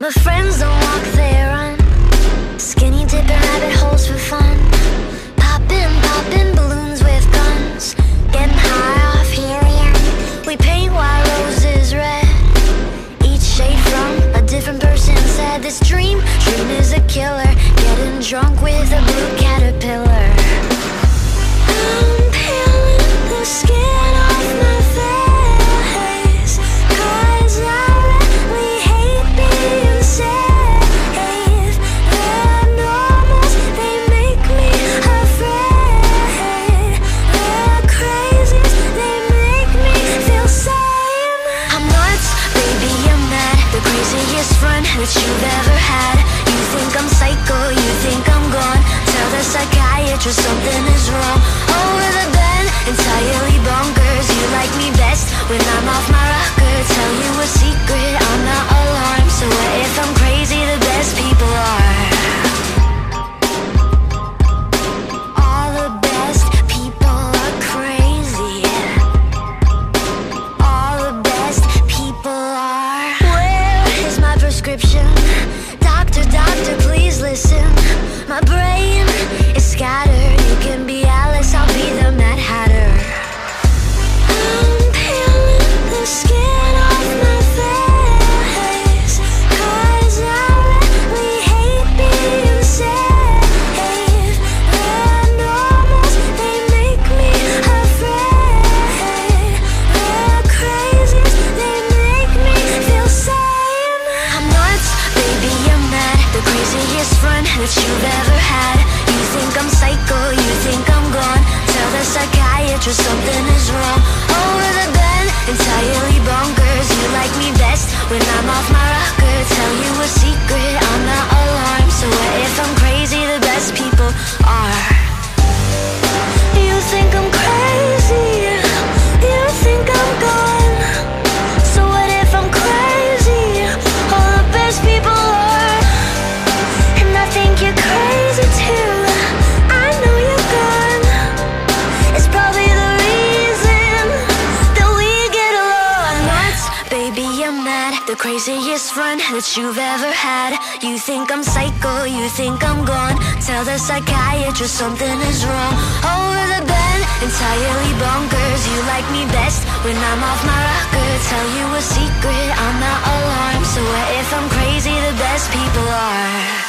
my friends don't walk, they run. Skinny dipping rabbit holes for fun. Popping balloons with guns. Getting high off helium. We paint white roses red. Each shade from a different person said this dream is a killer. Getting drunk with a blue caterpillar. I'm peeling the skin off my face, 'cause I really hate being safe. The normals, they make me afraid. The crazies, they make me feel sane. I'm nuts, baby, I'm mad. The craziest friend that you've ever had. You think I'm psycho, you think I'm gone. Tell the psychiatrist something is wrong. Over the bed, entirely bonkers. You like me best when I'm off my rocker. Tell you a secret, I'm not alarmed. So what if I'm crazy? The best people are. All the best people are crazy. All the best people are. Where is my prescription? Doctor, please listen. My brain is scattered. You can be Alice, I'll be the Mad Hatter. I'm peeling the skin off my face, 'cause I really hate being safe. The normals, they make me afraid. The crazies, they make me feel sane. I'm nuts, baby, I'm mad. The craziest friend that you've ever had. You think I'm psycho, you think I'm gone. Tell the psychiatrist something is wrong. Over the bed, entirely bonkers. You like me best when I'm off my rocker. Tell you a secret, I'm not alarmed. So what if I'm crazy? The best people are. You think I'm crazy, you think I'm gone. So what if I'm crazy? All the best people are. And I think you're crazy too. I know you're gone. It's probably the reason that we get along. I'm nuts, baby, I'm mad. The craziest friend that you've ever had. You think I'm psycho, you think I'm gone. Tell the psychiatrist something is wrong. Over the bed, entirely bonkers. You like me best when I'm off my rocker. Tell you a secret, I'm not alarmed. So what if I'm crazy? The best people are.